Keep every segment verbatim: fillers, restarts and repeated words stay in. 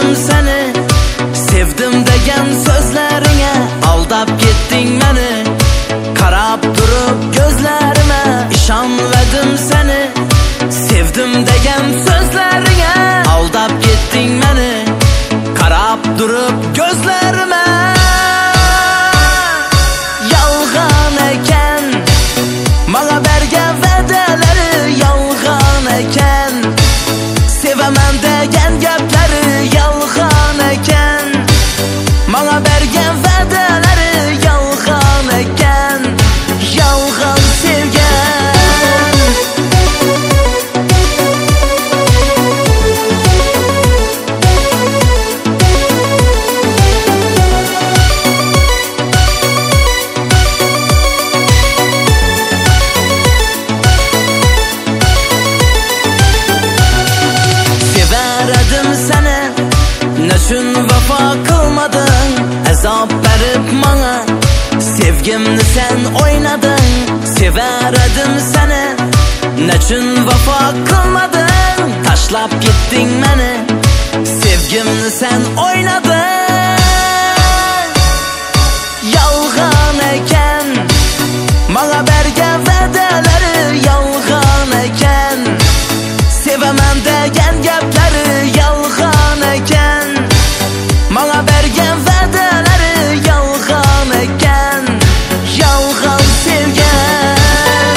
sevaradim seni. Sevdim degan so'zlaringga aldab ketding meni. Qarab turib ko'zlarima ishonmadim seni. Sevdim degan so'zlaringga aldab ketding meni. Qarab turib ko'zlarima yolg'on ekan. Menga bergan va'dalari yolg'on ekan. Sevaman degan gaplari yolg'on ekan. Menga bergan va'dalari yolg'on ekan. Yolg'on sevgan. Sevaradim seni, nechun vafo qilmading? Azob berib menga, sevgimni sen o'ynading. Sevaradim seni, nechun vafo qilmading? Tashlab ketding meni, sevgimni sen o'ynading. Yolg'on ekan, menga bergan va'dalari yolg'on ekan. Sevaman degan gaplari yolg'on ekan. Menga bergan va'dalari yolg'on ekan. Yolg'on sevgan.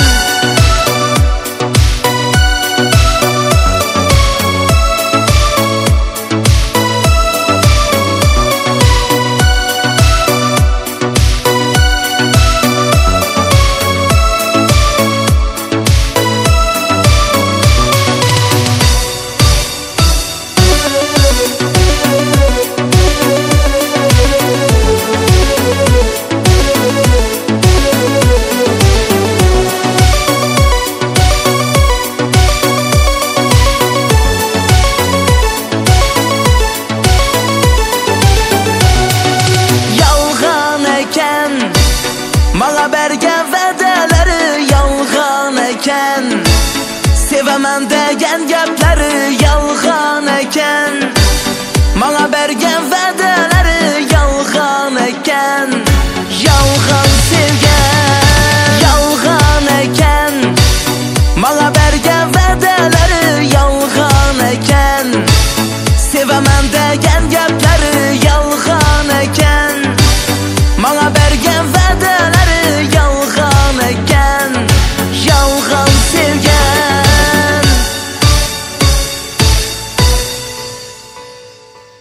Menga bergan va'dalari yolg'on ekan. Sevaman degan gaplari yolg'on ekan. Menga bergan va'dalari yolg'on ekan. Yolg'on sevgan. Yolg'on ekan. Menga bergan va'dalari yolg'on ekan. Sevaman degan